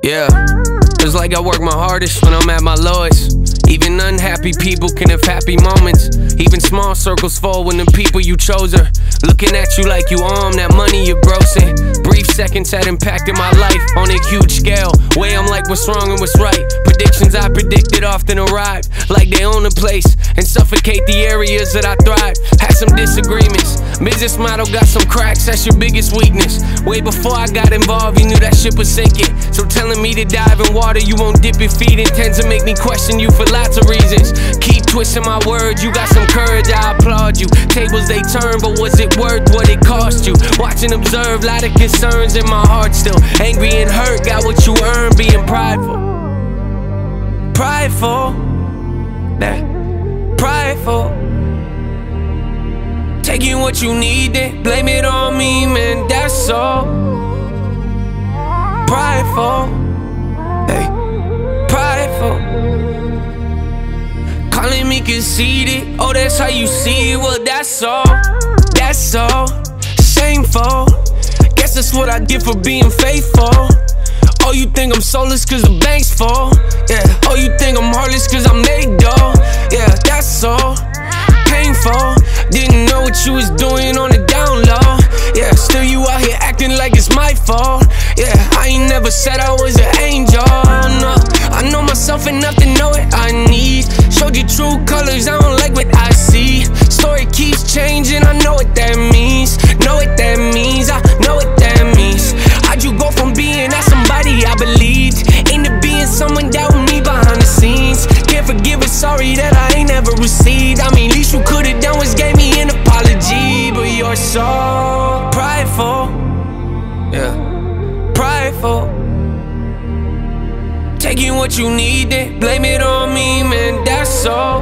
Yeah, it's like I work my hardest when I'm at my lowest. Even unhappy people can have happy moments. Even small circles fall when the people you chose are looking at you like you own that money you're grossing. Brief seconds had impacted my life on a huge scale. Way I'm like what's wrong and what's right. Predictions I predicted often arrive like they own a place and suffocate the areas that I thrive. Had some disagreements. Business model got some cracks, that's your biggest weakness. Way before I got involved, you knew that ship was sinking. So telling me to dive in water you won't dip your feet in tends to make me question you for lots of reasons. Keep twisting my words, you got some courage, I applaud you. Tables they turn, but was it worth what it cost you? Watch and observe, lot of concerns in my heart still. Angry and hurt, got what you earned, being prideful. Prideful, that prideful. Taking what you needed, blame it on me, man, that's all. Prideful, hey, prideful. Calling me conceited, oh that's how you see it, well that's all. That's all, shameful. Guess that's what I get for being faithful. Oh you think I'm soulless cause the bank's full. Yeah, oh you think I'm heartless cause I made dough. Yeah, that's all, painful. Didn't know what you was doing on the down low. Yeah, still you out here acting like it's my fault. Yeah, I ain't never said I was an angel, no. I know myself enough to know what I need. Showed you true colors, I don't like what I see. Story keeps changing, I know what that means. Know what that means, I know what that means. How'd you go from being that somebody I believed into being someone doubting me behind the scenes? Can't forgive or sorry that I ain't ever received. I mean, least you could've done was gave me an apology. But you're so prideful, yeah, prideful. Taking what you needed, blame it on me, man, that's all.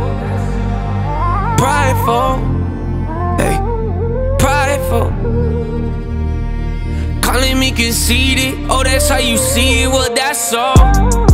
Prideful, hey, prideful. Calling me conceited, oh that's how you see it, well that's all.